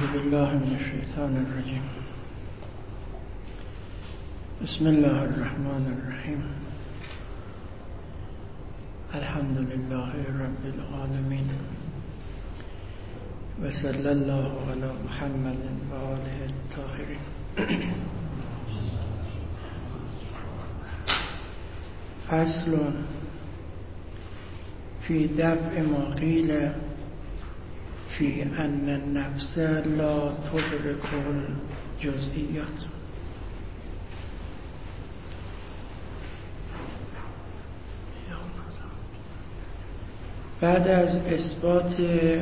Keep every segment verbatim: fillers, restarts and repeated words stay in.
بالله من الشیطان الرجیم. بسم الله الرحمن الرحیم. الحمد لله رب العالمین و صلی الله علی محمد و آله الطاهرین. فصل فی دفع ما قیل فی ان النفس لا تدرک الجزئیات. بعد از اثبات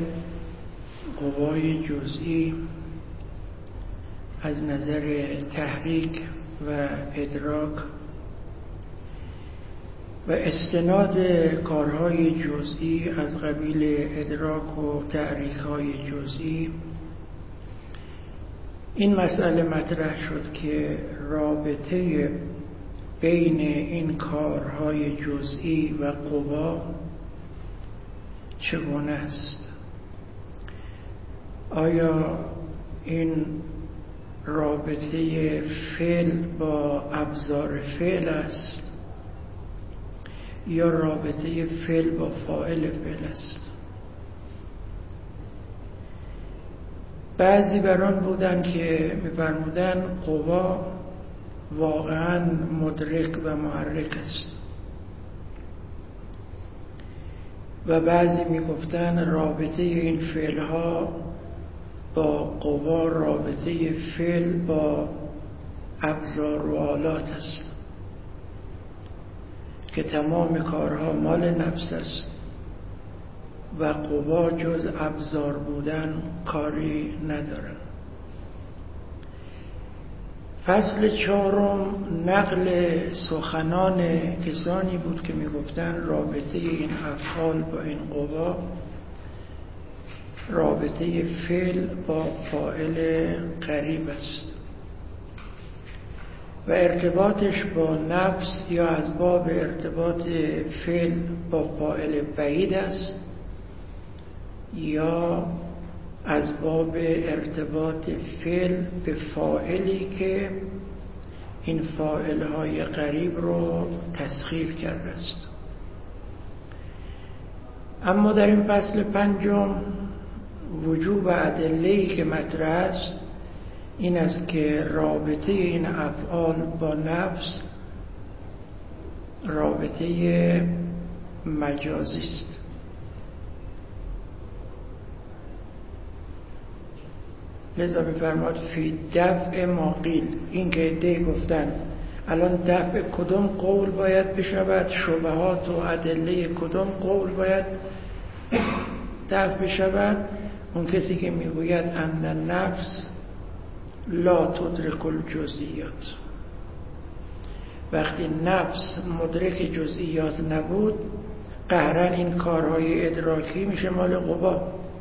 قوای جزئی از نظر تحریک و ادراک و استناد کارهای جزئی از قبیل ادراک و تحریک‌های جزئی، این مسئله مطرح شد که رابطه بین این کارهای جزئی و قوا چگونه است؟ آیا این رابطه فعل با ابزار فعل است یا رابطه فعل با فاعل فعل است؟ بعضی بران بودن که می‌فرمودند قوا واقعاً مدرک و محرک است و بعضی میگفتن رابطه این فعلها با قوا رابطه فعل با ابزار و آلات است که تمام کارها مال نفس است و قوا جز ابزار بودن کاری ندارن. فصل چهارم نقل سخنان کسانی بود که میگفتن رابطه این افعال با این قوا رابطه فعل با فاعل قریب است و ارتباطش با نفس یا از باب ارتباط فعل با فاعل بعید است یا از باب ارتباط فعل به فاعلی که این فاعل‌های قریب رو تسخیر کرده است. اما در این فصل پنجم وجوب ادله‌ای که مطرح است این است که رابطه این افعال با نفس رابطه مجازی است. لذا می‌فرماد فی دفع ما قیل، این که عده‌ای گفتن الان دفع کدام قول باید بشود، شبهات و ادله کدام قول باید دفع بشود. اون کسی که میگوید ان النفس لا تدرک الجزئیات، وقتی نفس مدرک جزئیات نبود قهرن این کارهای ادراکی میشه مال قوا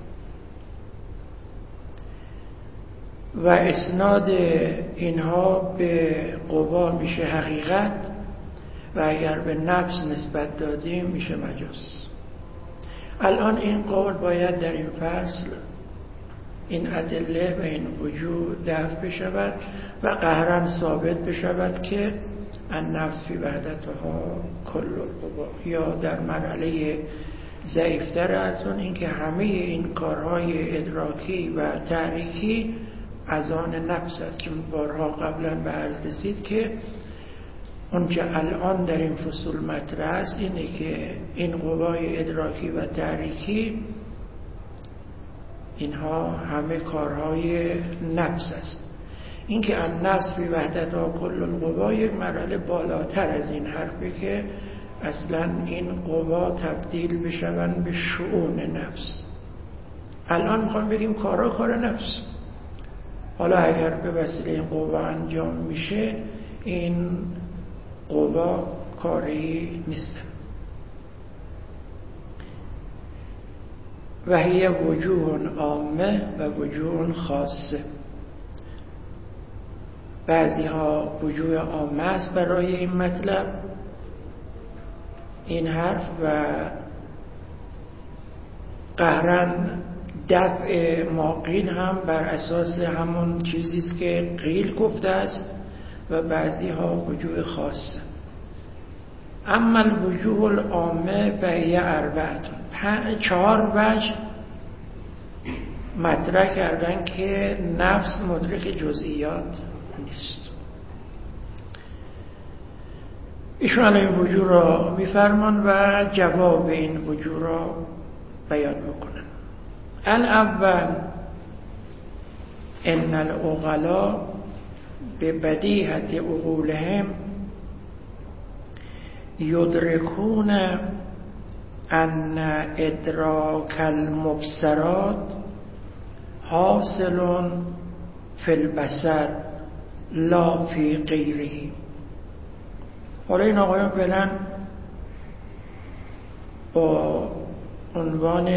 و اسناد اینها به قوا میشه حقیقت و اگر به نفس نسبت دادیم میشه مجاز. الان این قول باید در این فصل این ادله و این وجود دفع بشود و قهرن ثابت بشود که النفس فی وحدتها کل القوا، یا در مرحله ضعیفتر از اون اینکه همه این کارهای ادراکی و تحریکی از آن نفس است. چون بارها قبلا به عرض رسید که اون که الان در این فصول مطرح است اینه که این قوای ادراکی و تحریکی اینها همه کارهای نفس است. این که النفس فی وحدتها کل القوا یک مرحله بالاتر از این حرفه که اصلا این قوا تبدیل بشون به شؤون نفس. الان میخوام بگیم کارها کار نفس، حالا اگر به وسیله این قوا انجام میشه این قوا کاری نیست. و هی وجوه عامه و وجوه خاصه، بعضی ها وجوه عامه است برای این مطلب این حرف و قهرن دفع ما قیل هم بر اساس همون چیزی است که قیل گفته است و بعضی ها وجوه خاصه. اما الوجوه العامه فهی اربعتون، چهار وجه مطرح کردن که نفس مدرک جزئیات نیست. ایشون الان این وجوه را میفرمان و جواب این وجوه را بیان میکنن. الاول ان العقلاء ببدیهة عقولهم یدرکون ان ادراک المبصرات حاصل فی البصر لا فی غیره. حالا این آقایان فعلا با عنوان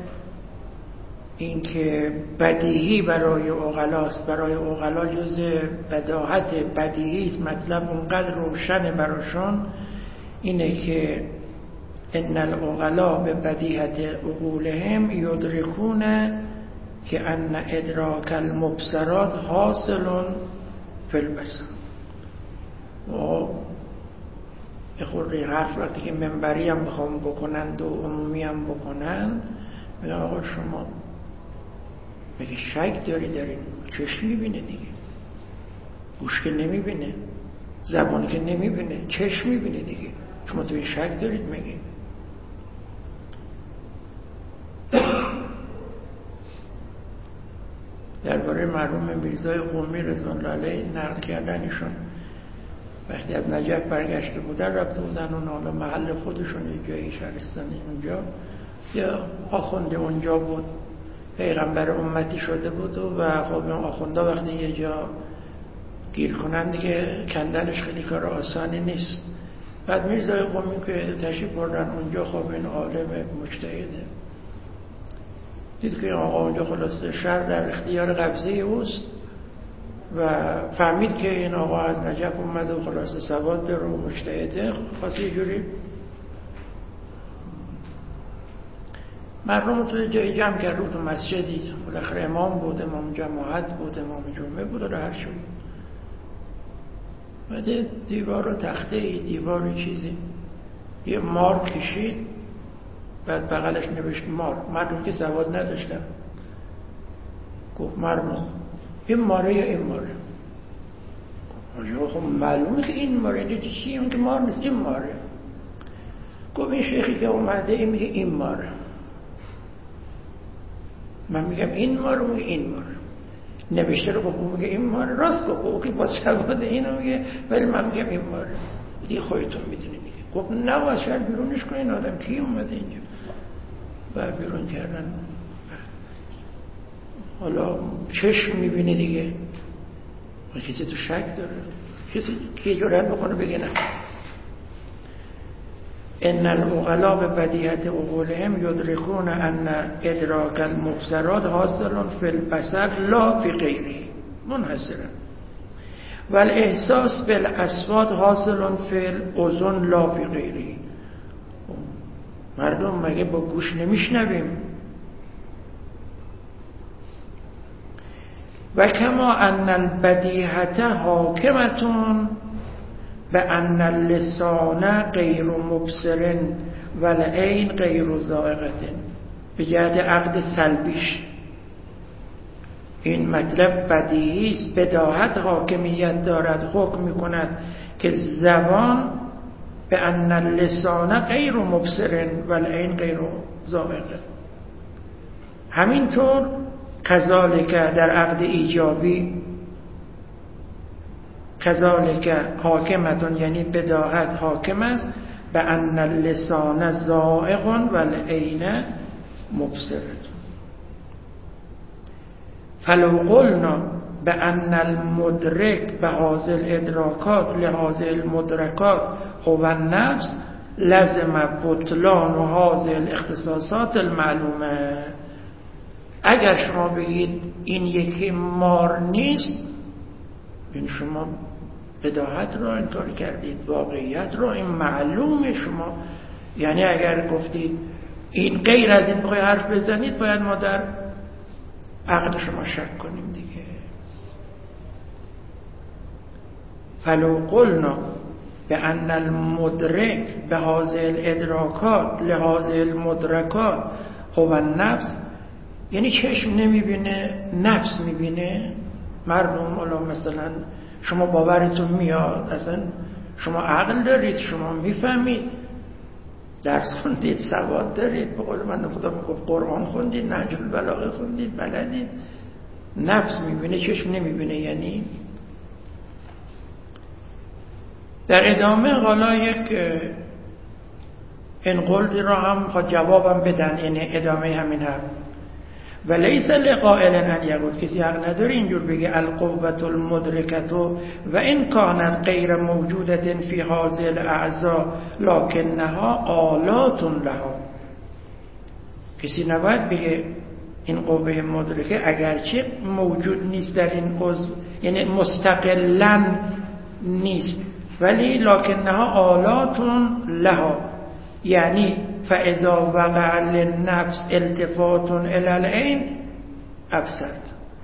این که بدیهی برای عقلاست، برای عقلا جز بداهت بدیهی است، مطلب اونقدر روشن براشون اینه که ان العقلاء به بدیهت عقولهم یدرکون که ان ادراک المبصرات حاصل فی البصر. و یه خورده حرف وقتی که منبری هم بخوام بکنند و عمومی هم بکنن، میگن آقا شما میگه شک داری دارین، چشم میبینه دیگه، گوش که نمیبینه، زبان که نمیبینه، چشم میبینه دیگه، شما توی شک دارید میگه. درباره مرحوم میرزای قمی رضوان الله علیه نقل کردن ایشون وقتی از نجف برگشته بودن، رفته بودن اون حالا محل خودشون یه جایی شهرستانی اونجا، یا آخونده اونجا بود، پیغمبر امتی شده بود و خب اون آخونده وقتی یه جا گیر کنن دیگه کندنش خیلی کار آسانی نیست. بعد میرزای قمی که تشریف بردن اونجا، خب این عالم مجتهده، دید که آقا اونجا خلاصه شهر در اختیار قبضه اوست و فهمید که این آقا از نجف اومده و خلاصه سواد داره و مجتهده، خواست یه جوری مردم تو جایی جمع کرد رو تو مسجدی، بالاخره امام بود، امام جماعت بود، امام جمعه بود و هر شد. بعد دیوار و تخته دیوار و چیزی یه مار کشید، بعد بغلش نوشت مار. مردم که سواد نداشتن، گفت مردم این ماره یا این ماره؟ خب معلومه که این ماره، اینجا چی؟ اون که مار نیست، این ماره. گفت این شیخی که اومده این میگه این ماره، من میگم این ماره، میگه این ماره. نوشته رو گفت میگه این ماره، راست گفت، او که با سواد اینو میگه، ولی من میگم این ماره، دیگه خودتون میدونی دیگه. گفت نه باید شاید بیرونش کنین، آدم کی اومده اینجا؟ و بیرون کردن. حالا چشم میبینه دیگه، کسی تو شک داره؟ کسی که جرأت بکنه بگه نه. ان العقلاء ببدیهة عقولهم یدرکون ان ادراک المبصرات حاصل فی البصر لا فی غیره منحصرا و الاحساس بالاصوات حاصل فی الاذن لا فی غیره. مردم مگه با گوش نمیشنویم؟ و کما ان البدیهة حاکمتون به ان اللسان غیر مبصر و العین غیر ذائقة، به جهت عقد سلبیش این مطلب بدیهی است، بداهت حاکمیت دارد، حکم میکند که زبان به ان اللسان غیر مبصر و العین غیر ذائقة. همینطور کذالک در عقد ایجابی، کذالک حاکمتون یعنی بداهت حاکم است، به ان اللسان ذائق و العین مبصر. فلو قلنا به ان المدرک به هذه الادراکات لهذه المدرکات هو النفس لازم بطلان و هذه الاختصاصات المعلومه. اگر شما بگید این یکی مار نیست، این شما بداهت را انکار کردید، واقعیت را، این معلومه شما. یعنی اگر گفتید این غیر از این بخوای حرف بزنید، باید ما در عقل شما شک کنیم دیگه. فلو قلنا به ان المدرک به هذه الادراکات لهذه المدرکات هو النفس، یعنی چشم نمیبینه، نفس میبینه. مردم الان مثلا شما باورتون میاد، اصلا شما عقل دارید، شما میفهمید، درس خوندید، سواد دارید، به قول من خدا میگفت قرآن خوندید، نهج البلاغه خوندید، بلدید. نفس میبینه، چشم نمیبینه. یعنی در ادامه حالا یک انقلدی را هم خواهد جوابم بدن، این ادامه همین حرف. و لیس لقائل ان یقول، کسی حق نداره اینجور بگه القوة المدرکت و این کانت غیر موجودت فی هذه الاعضاء لکنها آلات لها. کسی نباید بگه این قوه مدرکه اگرچه موجود نیست در این عضو، یعنی مستقلاً نیست، ولی لکنها آلات لها، یعنی فاذا وقع للنفس التفات الی العین ابصرت.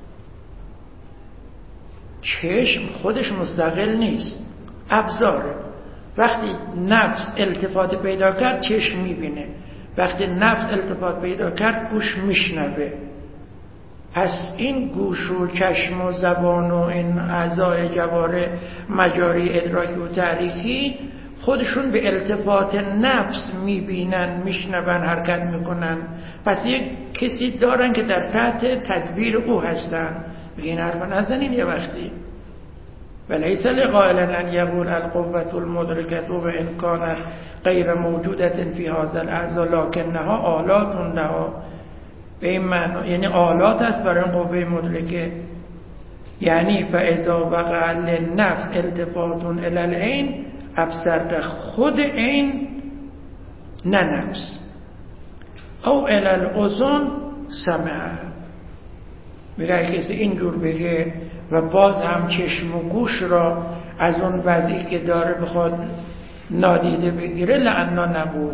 چشم خودش مستقل نیست، ابزاره. وقتی نفس التفات پیدا کرد چشم میبینه، وقتی نفس التفات پیدا کرد گوش میشنوه. پس این گوش و چشم و زبان و این اعضای جواره مجاری ادراکی و تعریفی خودشون به التفات نفس میبینن، میشنون، حرکت میکنن. پس یک کسی دارن که در تحت تدبیر او هستن. بگه این حرف نزنین یه وقتی. ولیس لقائل ان یقول القوة المدرکة و ان کانت غیر موجودت فی هذا الاعضاء لکنها آلات لها. به این معنی یعنی آلات است برای قوه مدرکه، یعنی فاذا وقع للنفس التفات الی العین ابصرت، خود عین نه نفس. او الی الاذن سمع. میگه کسی اینجور بگه و باز هم چشم و گوش را از اون وضعی که داره بخواد نادیده بگیره، لعنا نقول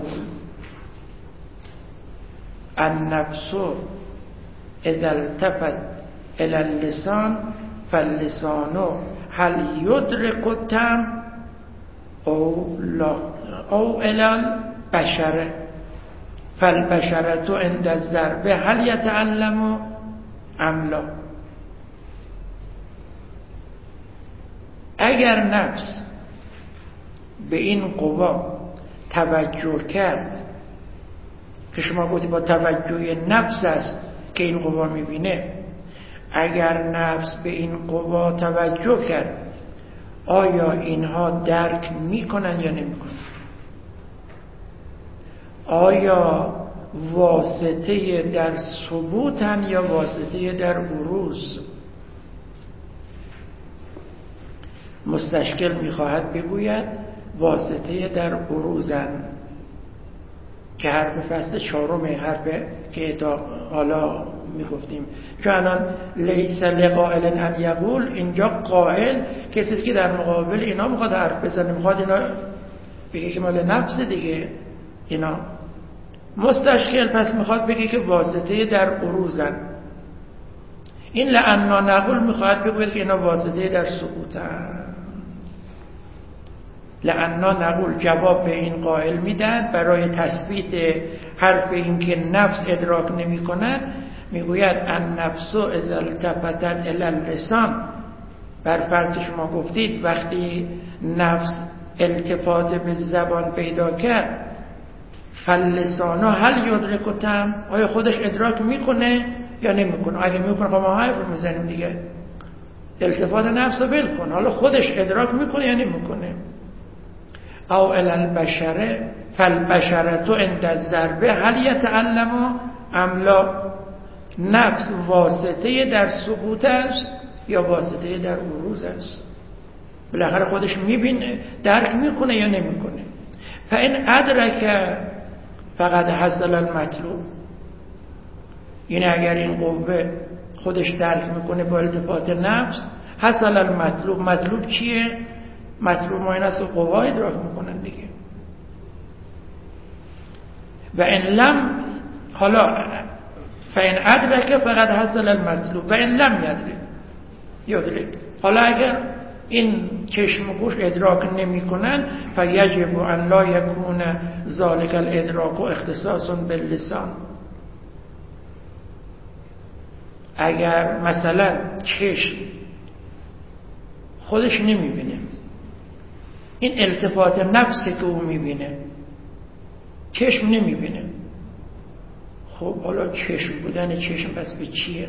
النفس اذا التفت الى اللسان فاللسان هل يدرك الطعم او لا او الى البشره فالبشره عند الضرب هل يتعلم ام لا. اگر نفس به این قوا توجه کرد، که شما گفتید با توجه نفس است که این قوا میبینه، اگر نفس به این قوا توجه کرد، آیا اینها درک میکنن یا نمیکنن؟ آیا واسطه در ثبوتن یا واسطه در بروز؟ مستشکل میخواهد بگوید واسطه در بروزن، که حرف فصل چهارم حرف که تا حالا میگفتیم. چون الان لیس لقائل ان یقول، اینجا قائل کسی که در مقابل اینا میخواد حرف بزنه، میخواد اینا بگه که مال نفس دیگه اینا. مستشکل پس میخواد بگه که واسطه در بروزن. این لعنا نقول میخواد بگوید که اینا واسطه در سقوطن. لعنا نقول جواب به این قائل میدن برای تثبیت حرف این که نفس ادراک نمی کند. میگوید ان نفس اذا التفتت الی اللسان، بر فرض شما گفتید وقتی نفس التفات به زبان پیدا کرد، فاللسان هل یدرک الطعم، آیا خودش ادراک میکنه یا نمیکنه؟ اگه میکنه خب ما حرف میزنیم دیگه، التفات نفس رو بل کن، حالا خودش ادراک میکنه یا نمیکنه؟ او الی البشره فالبشره عند الضرب هل یتعلم ام لا. نفس واسطه در ثبوت است یا واسطه در بروز است؟ بالاخره خودش میبینه، درک میکنه یا نمیکنه؟ فان ادرک فقط حصل المطلوب، یعنی اگر این قوه خودش درک میکنه با التفات نفس، حصل المطلوب. مطلوب چیه؟ مطلوب ما این است که قوا ادراک میکنن دیگه. و ان لم، حالا فإن ادرک فقد حصل المطلوب و ان لم یدرک یدرک. حالا اگر این چشم و گوش ادراک نمی کنن فیجب ان لا یکون ذالک الادراک اختصاص باللسان. اگر مثلا چشم خودش نمی بینه، این التفات نفسی که او می بینه، چشم نمی بینه، خب حالا چشم بودن چشم پس به چیه؟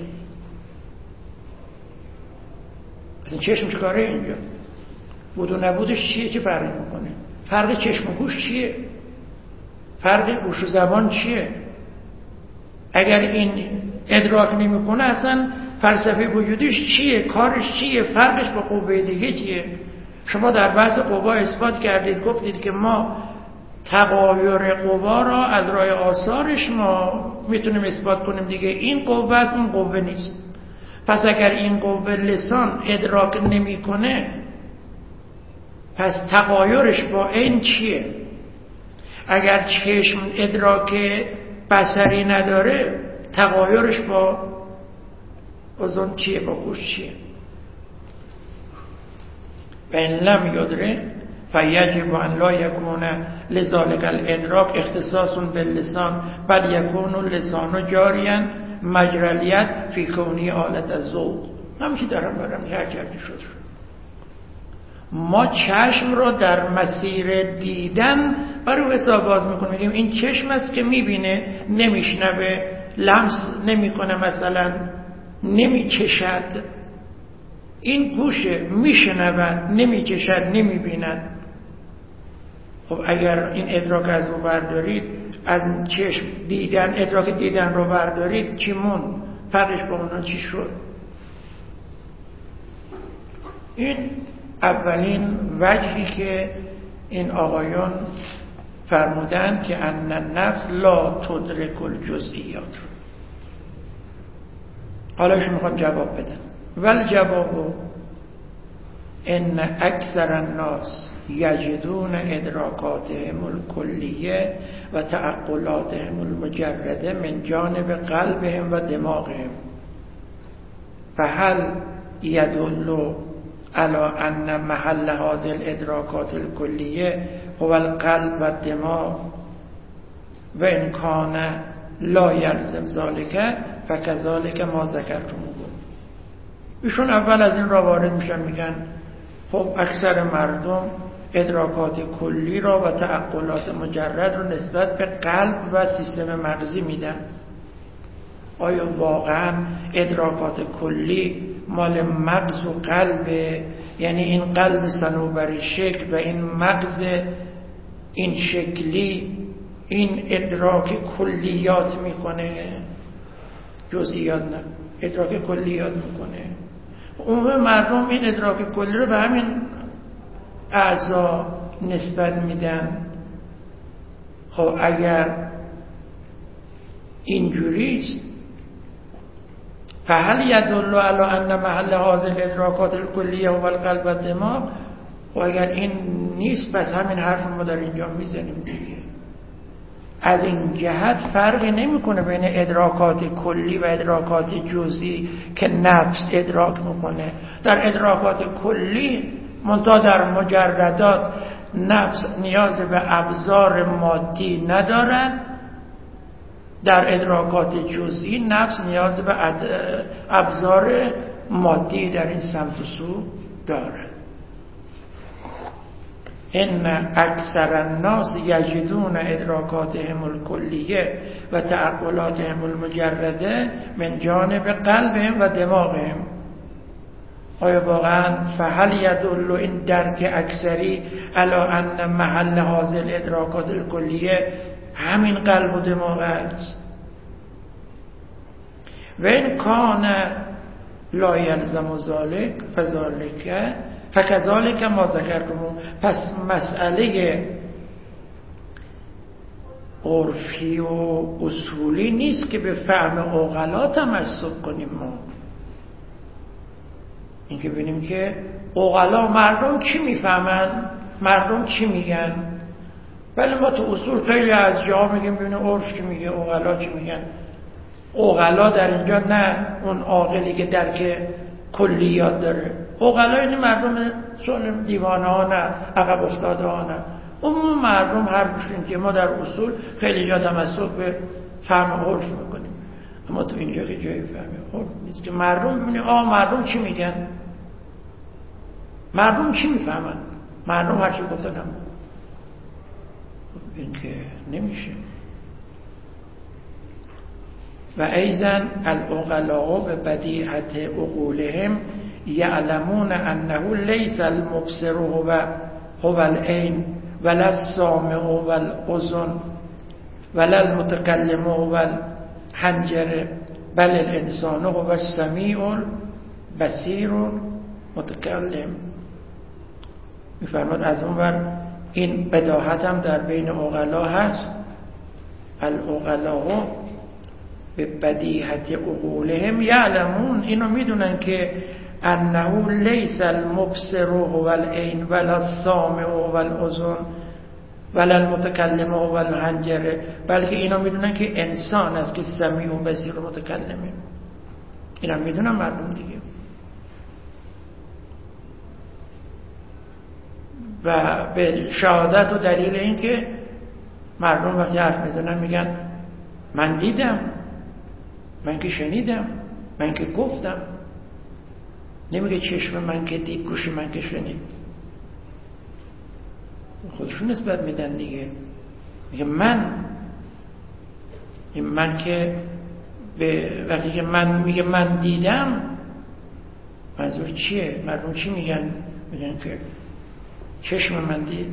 اصلا چشم چه کاره اینجا؟ بود و نبودش چیه؟ چه فرقی میکنه؟ فرق چشم و گوش چیه؟ فرق گوش و زبان چیه؟ اگر این ادراک نمیکنه اصلا فلسفه وجودیش چیه؟ کارش چیه؟ فرقش با قوه دیگه چیه؟ شما در بحث قوا اثبات کردید، گفتید که ما تغایر قوا را از راه آثارش ما میتونیم اثبات کنیم دیگه. این قوه است، اون قوه نیست. پس اگر این قوه لسان ادراک نمیکنه، پس تغایرش با این چیه؟ اگر چشم ادراک بصری نداره، تغایرش با اذن چیه؟ با گوش چیه؟ و ان لم یدرک فیجب ان لا یکون لذالک الادراک اختصاص باللسان بل یکون اللسان جاریا مجرلیت فی کونی آلت الذوق. همیشه دارم برم هر کردی شد شد. ما چشم رو در مسیر دیدن برای حساب باز میکنیم، میگیم این چشم است که میبینه، نمیشنوه، لمس نمیکنه، مثلا نمیچشد. این گوشه میشنود، نمیچشد، نمیبیند. خب اگر این ادراک از رو بردارید، از چشم دیدن، ادراک دیدن رو بردارید، چی مون؟ فرقش با اونا چی شد؟ این اولین وجهی که این آقایان فرمودن که ان النفس لا تدرک الجزئیات. حالا شما میخوام جواب بدن. ول جواب ان اکثر الناس یجدون ادراکاتهم الکلیه و تعقلاتهم المجرده من جانب قلبهم و دماغهم فهل یدل على ان محل هذه الادراکات الکلیه هو القلب و الدماغ و ان کان لا یلزم ذلك فکذلک ما ذکرتموه. ایشون اول از این را وارد میشن، میگن خب اکثر مردم ادراکات کلی را و تعقلات مجرد رو نسبت به قلب و سیستم مغزی میدن. آیا واقعا ادراکات کلی مال مغز و قلب؟ یعنی این قلب صنوبر شکل و این مغز این شکلی این ادراک کلیات میکنه، جزئیات نه، ادراک کلیات میکنه. عموم مردم این ادراک کلی رو به همین اعضا نسبت میدن. خب اگر اینجوریست فهل یدل علی ان محل هذه الادراکات الکلیه هو القلب و الدماغ. و اگر این نیست پس همین حرف ما در اینجا میزنیم دیگه. از این جهت فرقی نمیکنه بین ادراکات کلی و ادراکات جزئی که نفس ادراک میکنه. در ادراکات کلی منتها در مجردات نفس نیاز به ابزار مادی ندارد، در ادراکات جزئی نفس نیاز به ابزار مادی در این سمت و سو دارد. ان اکثر الناس یجدون ادراکاتهم الکلیه و تعقلاتهم المجرده من جانب قلبهم و دماغهم. آیا واقعا فهل یدل این درک اکثری علی ان محل هذه الادراکات الکلیه همین قلب و دماغ است؟ و این کان لا یلزم ذلک فذلک فکذالک ما ذکرتم. پس مسئله عرفی و اصولی نیست که به فهم عقلا تمسک کنیم. ما این که ببینیم که عقلا مردم چی میفهمن، مردم چی میگن. ولی ما تو اصول خیلی از جاها میگیم ببینیم عرف چی میگه، عقلا چی میگن. عقلا در اینجا نه اون عاقلی که درک کلیات داره. عقلا این مردم سالم، دیوانه ها نه، عقب افتاده ها نه، عموم مردم حرفشون که ما در اصول خیلی جا تمسک به فهم عرف میکنیم، اما تو اینجا که جای فهم عرف نیست که مردم ببینه آه مردم چی میگن، مردم چی میفهمن، مردم هر چی گفتن هم این که نمیشه. و ایضا العقلاء به بدیهت عقولهم یعلمون انه لیس المبصر هو هو العین ولا السامع هو الاذن ولا المتکلم هو الحنجره بل الانسان هو السمیع البصیر متکلم. میفرماد از اون ور این بداهت هم در بین عقلا هست. العقلاء به بدیهت عقولهم یعلمون، اینو میدونن که انه لیس المبصر هو العین ولا السامع هو الاذن ولا المتکلم هو الحنجره، بلکه اینا میدونن که انسان است که سمیع و بصیر و متکلمه. اینا میدونن مردم دیگه. و به شهادت و دلیل این که مردم وقتی حرف میزنن میگن من دیدم، من که شنیدم، من که گفتم. نمیگه چشم من که دید، گوش من که شنید. خودشون نسبت میدن دیگه. میگه من این من که به وقتی که من میگه من دیدم، منظور چیه؟ مردم چی میگن؟ میگن که چشم من دید.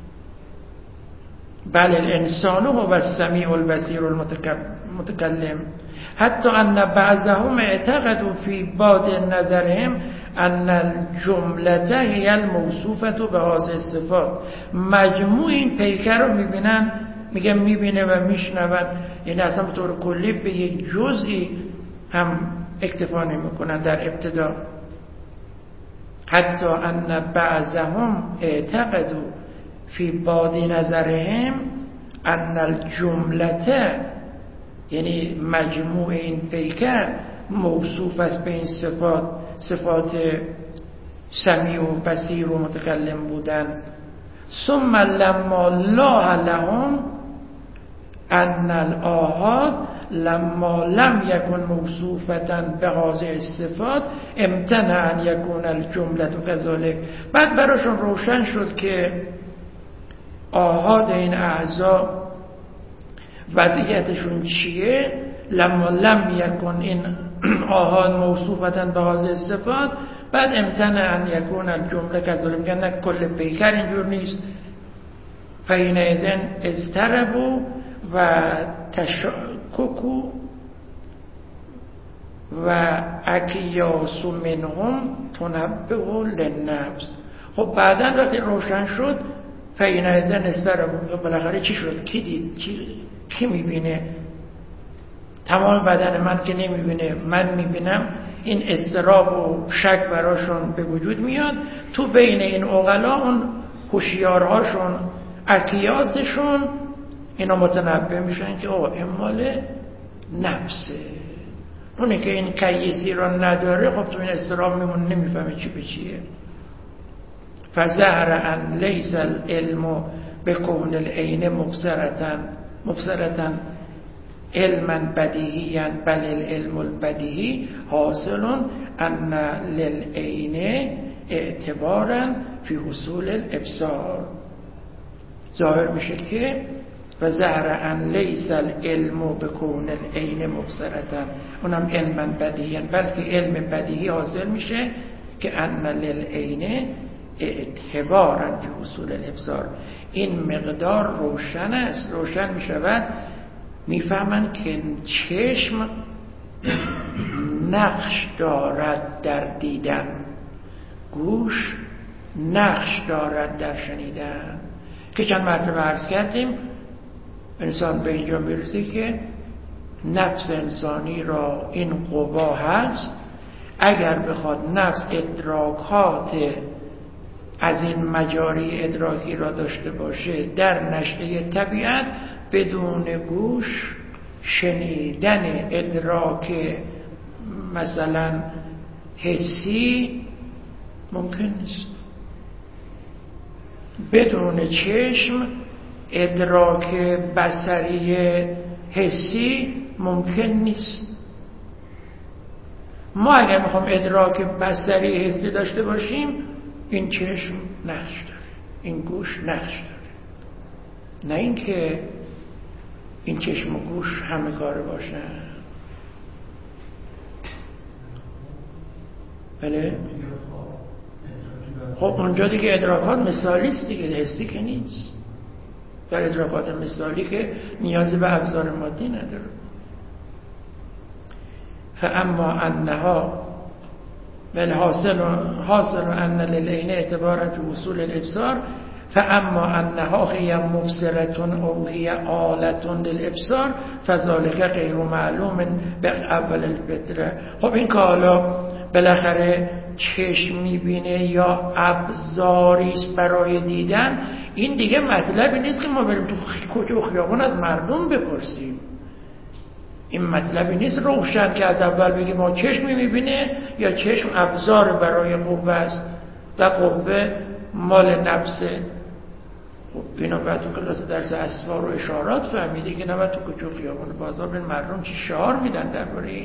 بله الانسان هو السمیع البصیر المتکلم حتی ان بعضهم اعتقدوا فی بعض نظرهم ان الجملة هی الموصوفة به هذه الصفات. مجموع این پیکر رو میبینن، میگن میبینه و میشنون، یعنی اصلا به طور کلی به یک جزئی هم اکتفا نمیکنن در ابتدا. حتی ان بعضهم اعتقدوا فی بعض نظرهم ان الجملة، یعنی مجموع این پیکر موصوف است به این صفات، صفات سمیع و بصیر و متکلم بودن. ثم لما لاح لهم ان الآحاد لما لم یکن موصوفتا به هذه الصفات امتنع ان یکون الجمله كذلك. بعد براشون روشن شد که آحاد این اعضا وضعیتشون چیه. لما لم یکن این آحاد موصوفتا به هذه الصفات، بعد امتنع ان یکون الجمله كذلك، میگن نه کل پیکر اینجور نیست. فحینئذ اضطربوا و تشککوا و اکیاس منهم تنبه للنفس. خب بعدا وقتی روشن شد فحینئذ اضطربوا، بالاخره چی شد؟ کی دید؟ کی, کی میبینه؟ تمام بدن من که نمیبینه، من میبینم. این اضطراب و شک براشون به وجود میاد. تو بین این عقلا اون هوشیارهاشون، اکیاسشون، اینا متنبه میشن که اوه اعمال نفسه. اونی که این کیسی را نداره خب تو این اضطراب میمونه، نمیفهمه چی به چیه. فظهر ان لیس العلم بکون العین مبصرة مبصرة علما بدیهیا بل العلم البدیهی حاصل ان للعین اعتبارا فی حصول الابصار. ظاهر میشه که و ظهر ان لیس العلم بکون العین مبصرة، اونم علما بدیهیا، بلکه علم بدیهی حاصل میشه که ان للعین اعتبارا فی حصول الابصار. این مقدار روشن است، روشن میشود. میفهمن که چشم نقش دارد در دیدن، گوش نقش دارد در شنیدن. که چند مرتبه عرض کردیم انسان به اینجا میرسه که نفس انسانی را این قوا هست. اگر بخواد نفس ادراکات از این مجاری ادراکی را داشته باشه در نشأه طبیعت، بدون گوش شنیدن ادراک مثلا حسی ممکن نیست. بدون چشم ادراک بصری حسی ممکن نیست. ما اگر میخوام ادراک بصری حسی داشته باشیم این چشم نقش داره، این گوش نقش داره، نه اینکه این چشم و گوش همه کاره باشن. بله؟ خب اونجا دیگه ادراکات مثالی است دیگه، حسی که نیست. در ادراکات مثالی که نیازی به ابزار مادی نداره. فاما انها بل حاصل حاصل ان للعین اعتبارا فی وصول الابصار فاما انها هي مبصره او هي آلة للابصار فذلك غیر معلوم به اول الفطره. خب این که حالا بالاخره چشم میبینه یا ابزاری است برای دیدن، این دیگه مطلبی نیست که ما بریم تو کوچه و خیابون از مردم بپرسیم. این مطلبی نیست روشن که از اول بگیم ما چشم میبینه یا چشم ابزار برای قوه است و قوه مال نفسه. خب اینو بعد تو کلاس درس اسفار و اشارات فهمیده که نباید تو کوچه و خیابون بازار به مردم چی شعار میدن درباره این.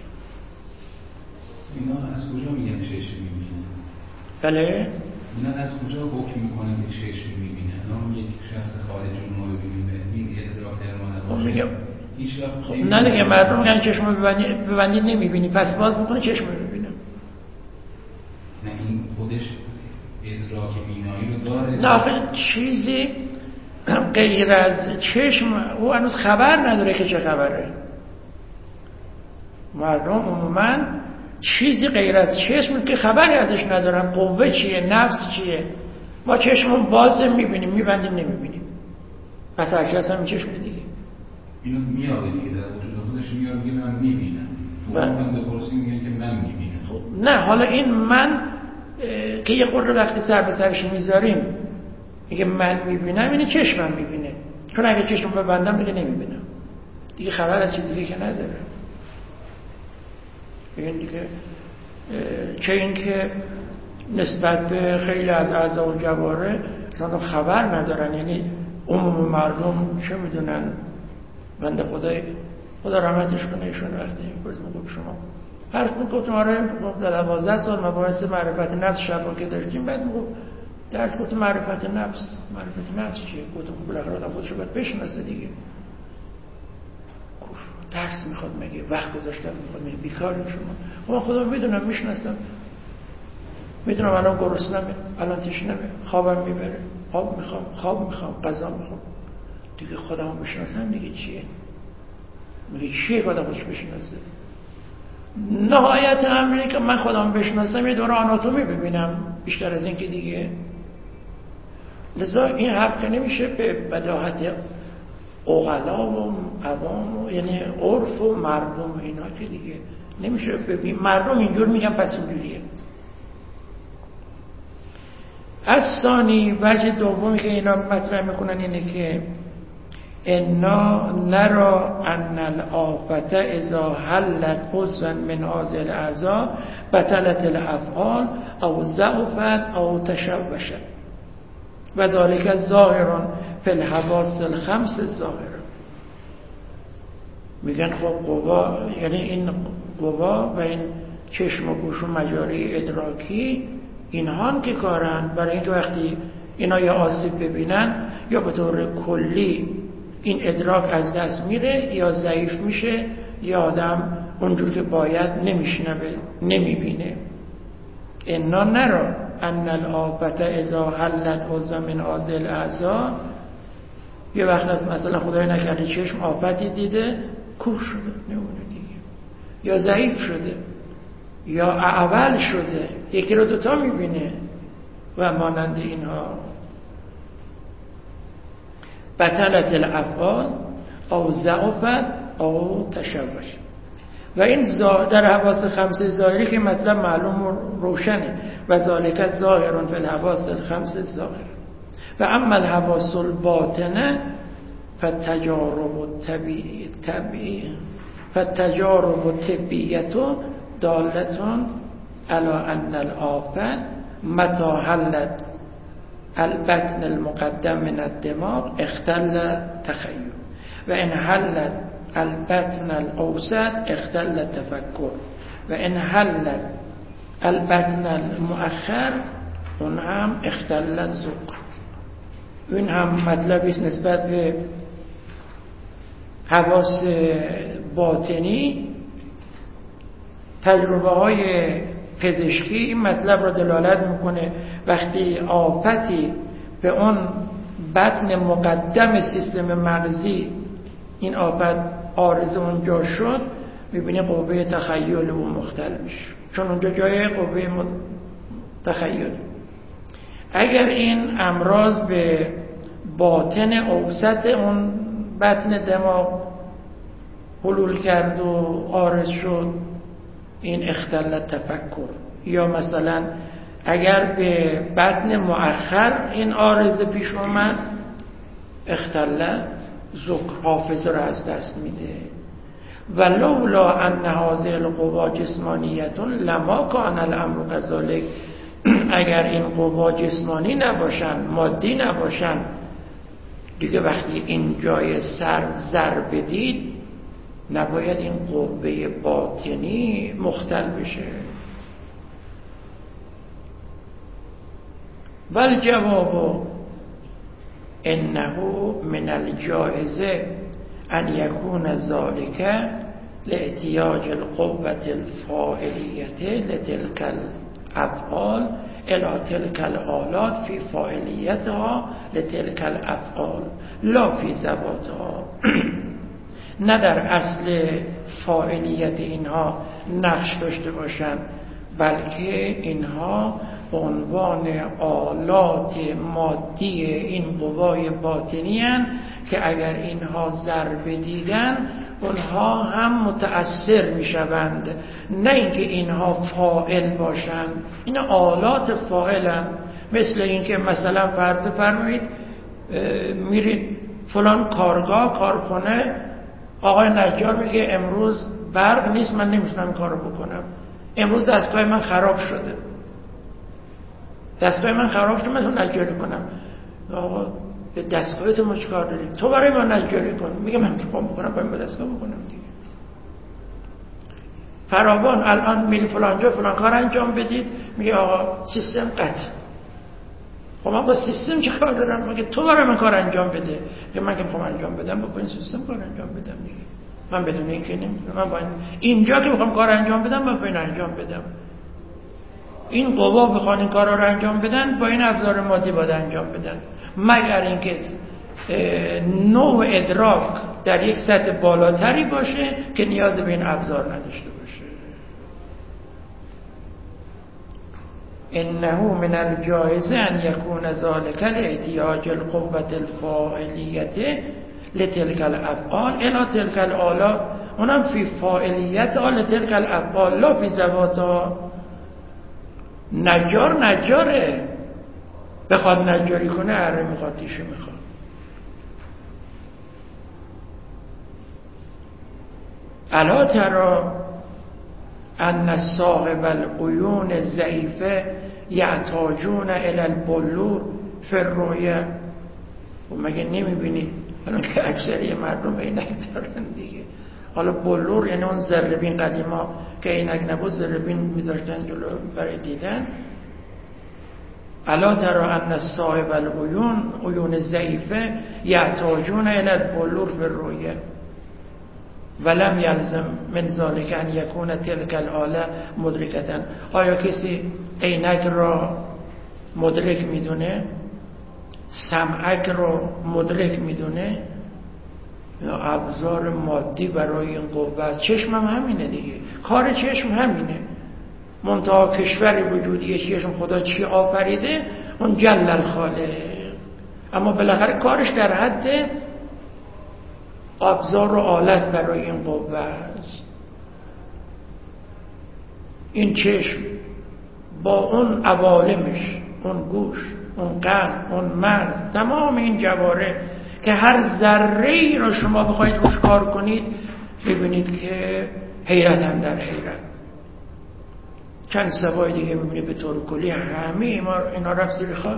اینا از کجا میگن چشم میبینه؟ بله؟ اینا از کجا حکم میکنن که چشم میبینه؟ الان یک شخص خارجی ما ببینیم این ادراک درمان باشه. میگم خب نه دیگه مردم میگن چشم ببندی ببندی نمیبینی، پس باز میکنه چشم میبینه. نه این خودش ادراک بینایی رو داره. نه آخه چیزی غیر از چشم او هنوز خبر نداره که چه خبره. مردم عموما چیزی غیر از چشم که خبری ازش ندارن. قوه چیه؟ نفس چیه؟ ما چشمون باز میبینیم، میبندیم نمیبینیم. پس هر کس هم چشم دیگه اینو میاده دیگه در وجود خودش میاد میگه من میبینم. تو من بپرسی میگه که من میبینم. خب نه حالا این من که یه خورده وقتی سر به سرش میذاریم میگه من میبینم، اینه چشمم میبینه. چون اگه چشم ببندم دیگه نمیبینم، دیگه خبر از چیزی که نداره. این دیگه چه این که نسبت به خیلی از اعضا و جواره اصلا خبر ندارن. یعنی عموم مردم چه میدونن. بنده خدای خدا رحمتش کنه ایشون وقتی میپرسیم گفت شما هر گفتم آره در دوازده سال مباحث معرفت نفس شبا که داشتیم، بعد میگفت درس گفتم معرفت نفس. معرفت نفس چیه؟ گفتم خب بالاخره آدم خودش رو باید بشناسه دیگه. درس میخواد مگه؟ وقت گذاشتن میخواد مگه؟ بیکاریم شما. خب خدا میدونم میشناسم، میدونم الان گرسنمه، الان تشنمه، خوابم میبره، آب میخوام، خواب میخوام، غذا میخوام. دیگه خودمو بشناسم دیگه چیه؟ میگه چیه که آدم خودش بشناسه؟ نهایت امری که من خودم بشناسم یه دوره آناتومی ببینم، بیشتر از این که دیگه. لذا این حرف که نمیشه به بداهت عقلا و عوام و یعنی عرف و مردم اینا که دیگه نمیشه ببین. مردم اینجور میگن پس اینجوریه. از ثانی وجه دومی که اینا مطرح میکنن اینه که انا نرا ان الآفت اذا حلت عضوا من هذه الاعضاء بطلت الافعال او ضعفت او تشوشت و ذلك ظاهر فی الحواس الخمس ظاهر. میگن خب قوا یعنی این قوا و این چشم و گوش و مجاری ادراکی اینهان که کارن برای اینکه وقتی اینا یا آسیب ببینن یا به طور کلی این ادراک از دست میره یا ضعیف میشه یا آدم اونجور که باید نمیشنوه نمیبینه. انا نرا ان الآفت اذا حلت عضوا من هذه الاعضاء. یه وقت از مثلا خدای نکرده چشم آفتی دیده کور شده نمونه دیگه، یا ضعیف شده یا اعول شده، یکی رو دوتا میبینه و مانند اینها. بطلت الافعال او ضعفت او تشوش. و این در حواس خمسه ظاهری که مطلب معلوم و روشنه و ذالک ظاهر فی الحواس الخمس ظاهر. و اما الحواس الباطنه فتجارب الطبیعی طبیعی فتجارب الطبیعیت دالتون علی ان الآفت متى حلت البطن المقدم من الدماغ اختل تخیل و ان حلت البطن الاوسط اختل تفکر و ان حلت البطن المؤخر اون هم اختل ذوق. این هم مطلبی است نسبت به حواس باطنی. تجربه های پزشکی این مطلب را دلالت میکنه. وقتی آفتی به اون بطن مقدم سیستم مغزی این آفت عارض اونجا شد، میبینی قوه تخیل او مختل میشه، چون اونجا جای قوه تخیل. اگر این امراض به باطن اوسط اون بطن دماغ حلول کرد و عارض شد، این اختل تفکر. یا مثلا اگر به بطن مؤخر این عارضه پیش اومد، اختل ذوق، حافظه را از دست میده. ولولا ان هذه القوا جسمانیت لما کان الامر كذلك. اگر این قوا جسمانی نباشن، مادی نباشن، دیگه وقتی این جای سر ضربه دید نباید این قوه باطنی مختل بشه. بل جواب انه من الجائز ان يكون ذلك لاحتیاج القوة الفاعلیة لتلك الافعال الى تلك الآلات في فاعلیتها لتلك الافعال لا في ذواتها. نه در اصل فاعلیت اینها نقش داشته باشند، بلکه اینها به عنوان آلات مادی این قوای باطنی هستند که اگر اینها ضربه دیدن اونها هم متأثر می شوند، نه اینکه اینها فاعل باشند. این آلات فاعلن. مثل اینکه مثلا فرض بفرمایید میرید فلان کارگاه، کارخانه، آقای نجار میگه امروز برق نیست، من نمیتونم کارو بکنم، امروز دستگاه من خراب شده، دستگاه من خراب شده، من نجاری کنم. آقا به دستگاهت ما چیکار داریم؟ تو برای من نجاری کن. میگه من میخوام بکنم، باید با دستگاه بکنم دیگه. فراوان الان میری فلان جا فلان کار انجام بدید، میگه آقا سیستم قطع. خب من با سیستم چه کار دارم؟ میگه تو برای من کار انجام بده. میگه من که میخوام انجام بدم با این سیستم کار انجام بدم دیگه. من بدون این که نمیتونم. من با این اینجا که میخوام کار انجام بدم من با این انجام بدم. این قوا بخوان این کارا رو انجام بدن، با این ابزار مادی باید انجام بدن، مگر اینکه نوع ادراک در یک سطح بالاتری باشه که نیاز به این ابزار نداشته باشه. انه من الجائز ان يكون ذلك لاحتیاج القوة الفاعلیة لتلك الافعال الى تلك الآلات، اونم فی فاعلیت آل تلك الافعال لا فی ذواتها. نجار نجاره، بخواد نجاری کنه اره میخواد تیشه میخواد. الا ترى ان صاحب العیون الضعیفه یحتاجون الى البلور فی الرؤیا. و مگه نمیبینید الان که اکثری مردم عینک دارن دیگه؟ حالا بلور یعنی اون ذره‌بین، قدیما که عینک نبود ذره‌بین میذاشتن جلو برای دیدن. الا ترى ان صاحب العیون عیون ضعیفه یحتاجون الى البلور فی الرؤیا ولم یلزم من ذلك ان یکون تلك الآله مدرکتا. آیا کسی عینک را مدرک میدونه؟ سمعک را مدرک میدونه؟ یا ابزار مادی برای این قوه است. چشم هم همینه دیگه، کار چشم همینه. منتها کشوری وجودیه چشم خدا چی آفریده، اون جل الخالق، اما بالاخره کارش در حد ابزار و آلت برای این قوه است. این چشم با اون عوالمش، اون گوش، اون قلب، اون مغز، تمام این جواره که هر ذره ای رو شما بخواید روش کار کنید ببینید که حیرت هم در حیرت. چند سوای دیگه ببینید به طور کلی همه اینا رفت زیر خاک،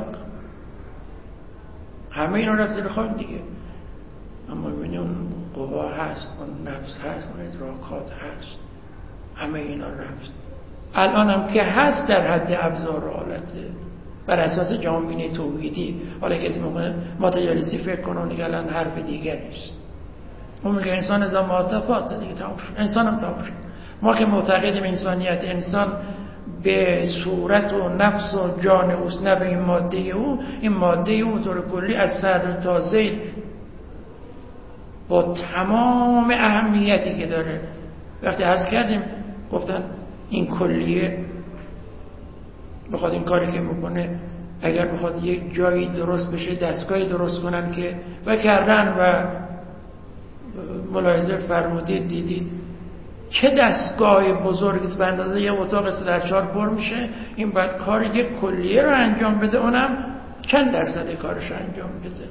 همه اینا رفت زیر خاک دیگه. اما ببینید اون قوا هست، اون نفس هست، اون ادراکات هست، همه اینا رفت. الان هم که هست در حد ابزار و آلته بر اساس جامعه توحیدی. حالا کسی میکنه ماتریالیستی فکر کنه اون دیگه الان حرف دیگه نیست. اون میگه انسان از معاطفات دیگه تمام شد، انسان هم تمام شد. ما که معتقدیم انسانیت انسان به صورت و نفس و جان اوست، نه به این ماده او. این ماده او طور کلی از صدر تا ذیل با تمام اهمیتی که داره. وقتی عرض کردیم گفتن این کلیه بخواد این کاری که میکنه، اگر بخواد یک جایی درست بشه دستگاهی درست کنن که و کردن و ملاحظه فرمودید دیدید چه دستگاه بزرگی به اندازه یه اتاق سه در چهار پر میشه. این باید کار یک کلیه رو انجام بده، اونم چند درصد کارش انجام بده.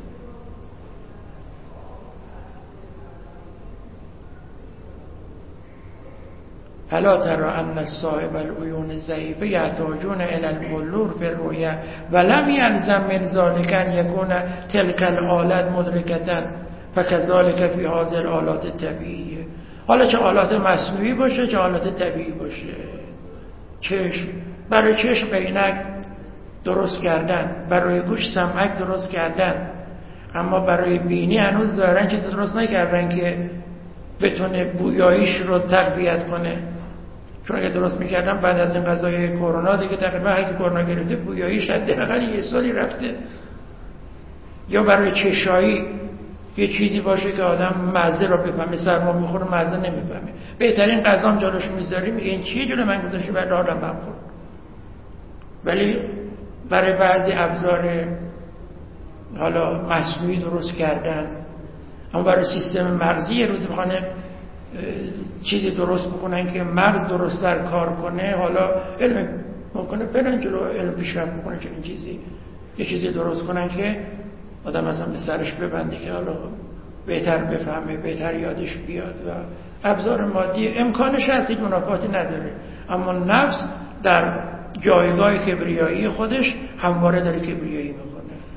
الا تری ان صاحب العیون الضعیفه یحتاجون الی البلور فی الرؤیا ولم یلزم من ذلک ان یکون تلک الآلات مدرکة فکذلک فی هذه الآلات الطبیعیه. حالا چه آلات مصنوعی باشه چه آلات طبیعی باشه، چشم برای چشم عینک درست کردن، برای گوش سمعک درست کردن، اما برای بینی هنوز ظاهرا چیزی درست نکردن که بتونه بویاییش رو تقویت کنه. چون اگه درست میکردم بعد از این قضای کرونا دیگه تقریبا هر کی کرونا گرفته بویاییش حداقل یه سالی رفته. یا برای چشایی یه چیزی باشه که آدم مزه رو بفهمه، سرما میخوره مزه نمیفهمه، بهترین غذام جلوش میذاری میگه این چیه جلو من گذاشتی بعد آدم بخور. ولی برای بعضی ابزار حالا مصنوعی درست کردن، اما برای سیستم مغزی یه روزی بخوان چیزی درست بکنن که مغز درست‌تر کار کنه، حالا علم ممکنه برن جلو علم پیشرفت بکنن که این چیزی یه چیزی درست کنن که آدم مثلا به سرش ببنده که حالا بهتر بفهمه، بهتر یادش بیاد. و ابزار مادی امکانش هست، هیچ منافاتی نداره، اما نفس در جایگاه کبریایی خودش همواره داره کبریایی میکنه.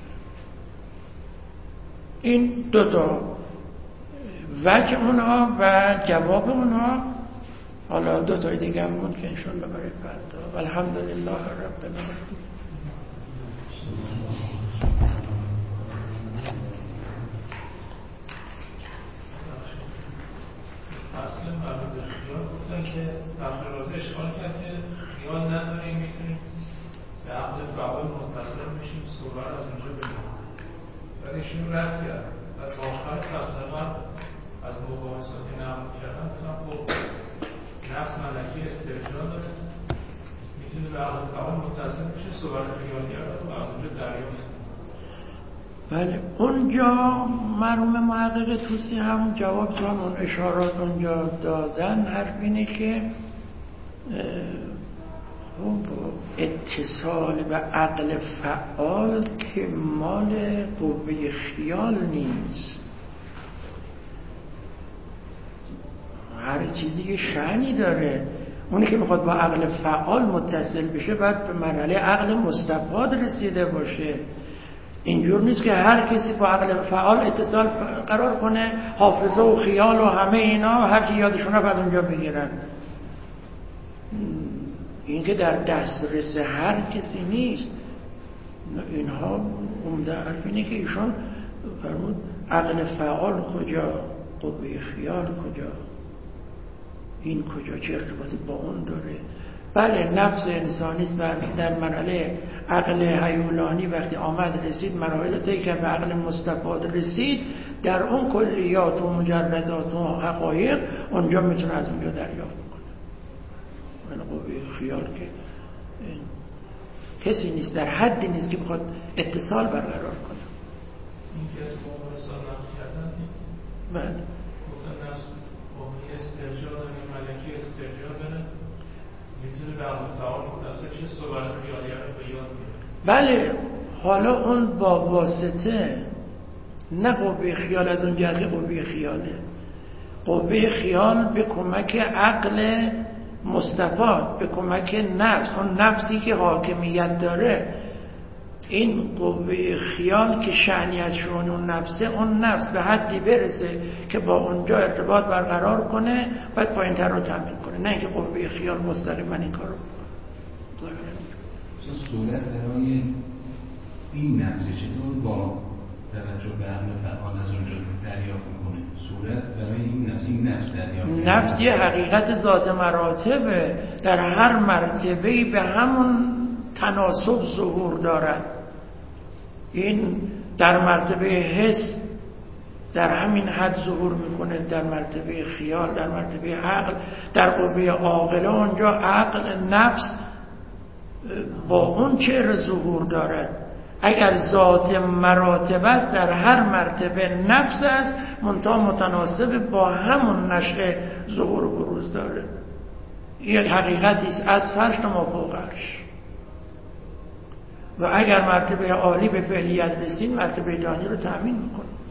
این دو تا وجه اونها و جواب اونها. حالا دو تا دیگه هم مون که انشالله برای فردا. والحمدلله رب العالمین. اصلا مربوط به خیال گفتن که داخل رازه اشکال کرد که خیال نداریم، میتونیم به عقل فعال متصل میشیم، صورت از اونجا بگیم. بعد ایشون رد کرد و تا آخر فصل قبل از مباحثاتی نقل کردن گفتن خب نفس ملکی استرجاع داره، میتونه به عقل فعال متصل میشه، صورت خیالی رو از اونجا دریافت. بله اونجا مرحوم محقق طوسی هم جواب جان اون اشارات اونجا دادن. حرف اینه که اتصال به عقل فعال که مال قوه خیال نیست. هر چیزی یه شأنی داره. اونی که میخواد با عقل فعال متصل بشه باید به مرحله عقل مستفاد رسیده باشه. اینجور نیست که هر کسی با عقل فعال اتصال قرار کنه، حافظه و خیال و همه اینا هر کی یادشون رفت از اونجا بگیرن. این که در دسترس هر کسی نیست. اینها عمده حرف اینه که ایشان فرمود عقل فعال کجا، قوه خیال کجا، این کجا، چه ارتباطی با اون داره. بله نفس انسانی در مرحله عقل حیولانی وقتی آمد رسید، مراحل طی کرد به عقل مستفاد رسید، در اون کلیات و مجردات و حقایق اونجا میتونه از اونجا دریافت کنه. من قوه خیال که کسی نیست، در حدی نیست که بخواد اتصال برقرار کنه. این که از قوه حساب نفس کردن بله گفتن نفس قوه استرجاع داره، ملکی استرجاع داره، میتونه به عقل فعال متصل شه، صورت خیالیه رو به یاد میاره. بله حالا اون با واسطه نه قوه خیال از اون جهت قوه خیاله. قوه خیال به کمک عقل مستفاد، به کمک نفس، اون نفسی که حاکمیت داره. این قوه خیال که شأنی از شؤون اون نفسه، اون نفس به حدی برسه که با اونجا ارتباط برقرار کنه، بعد پایین‌تر رو تامین کنه، نه اینکه قوه خیال مستقیما این کارو بکنه. صورت برای این نفس چطور با توجه به عقل فعال از اونجا دریافت میکنه؟ صورت برای این نفس، این نفس دریافت، نفس یه حقیقت ذات مراتبه، در هر مرتبه‌ای به همون تناسب ظهور دارد. این در مرتبه حس در همین حد ظهور میکنه، در مرتبه خیال، در مرتبه عقل، در قوه عاقله اونجا عقل نفس با اون چهره ظهور دارد. اگر ذات مراتب است در هر مرتبه نفس است، منتها متناسب با همون نشأه ظهور و بروز داره. این حقیقتی است از فرش تا ما فوق عرش. و اگر مرتبه عالی به فعلیت رسید، مرتبه دانی رو تأمین میکنه.